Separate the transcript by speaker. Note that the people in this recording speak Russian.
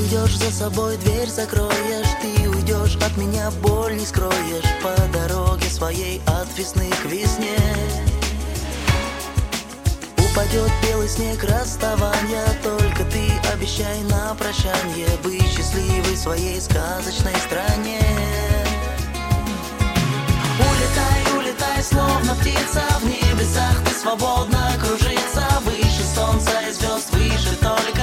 Speaker 1: уйдешь, за собой дверь закроешь. Ты уйдешь, от меня боль не скроешь. По дороге своей от весны к весне упадет белый снег расставания. Только ты обещай на прощанье быть счастливой в своей сказочной стране. Улетай, улетай, словно птица, в небесах ты свободно кружится. Выше солнца и звезд, выше только